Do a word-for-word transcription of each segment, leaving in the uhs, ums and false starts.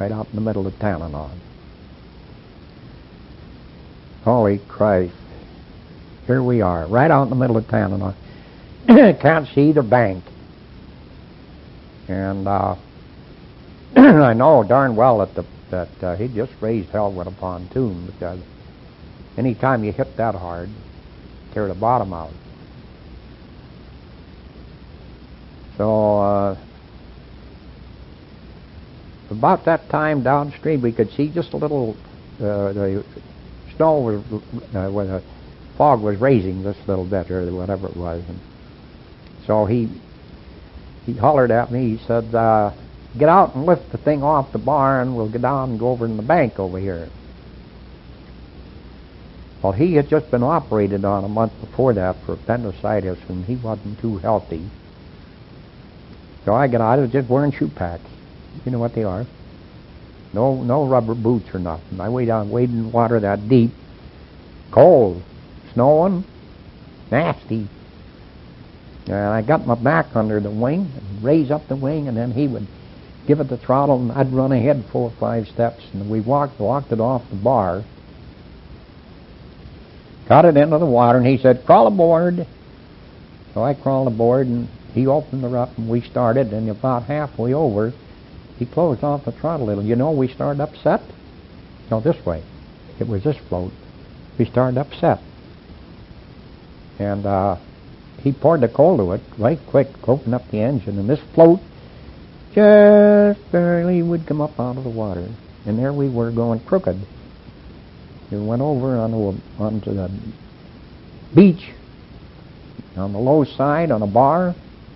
right out in the middle of Tanana. Holy Christ. Here we are, right out in the middle of Tanana. Can't see the bank. And uh, I know darn well that, the, that uh, he just raised hell with a pontoon, because any time you hit that hard, tear the bottom out. So uh, about that time downstream, we could see just a little. Uh, the snow was, uh, when the fog was raising just a little bit, or whatever it was. And so he he hollered at me. He said, uh, "Get out and lift the thing off the bar, and we'll get down and go over in the bank over here." Well, he had just been operated on a month before that for appendicitis, and he wasn't too healthy. So I got out. I was just wearing shoe packs. You know what they are. No, no rubber boots or nothing. I wade down, wading in water that deep, cold, snowing, nasty. And I got my back under the wing, and raise up the wing, and then he would give it the throttle, and I'd run ahead four or five steps, and we walked, walked it off the bar, got it into the water, and he said, "Crawl aboard." So I crawled aboard, and he opened her up, and we started, and about halfway over, he closed off the throttle a little. You know, we started upset. No, this way. It was this float. We started upset. And uh, he poured the coal to it right quick, opened up the engine, and this float just barely would come up out of the water. And there we were going crooked. We went over onto, a, onto the beach on the low side on a bar.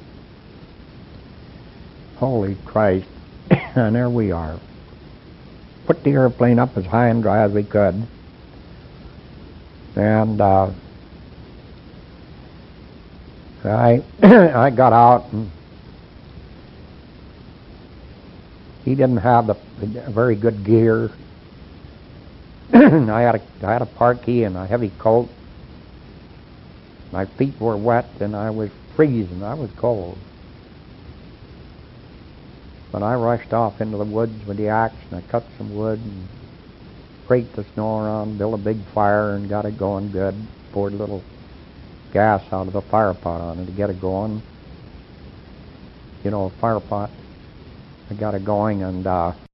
Holy Christ. And there we are. Put the airplane up as high and dry as we could. And uh, I I got out, and he didn't have the, the very good gear. I had a I had a parkie and a heavy coat. My feet were wet, and I was freezing. I was cold. But I rushed off into the woods with the axe, and I cut some wood and raked the snow around, built a big fire, and got it going good. Poured a little gas out of the fire pot on it to get it going. You know, a fire pot. I got it going, and uh,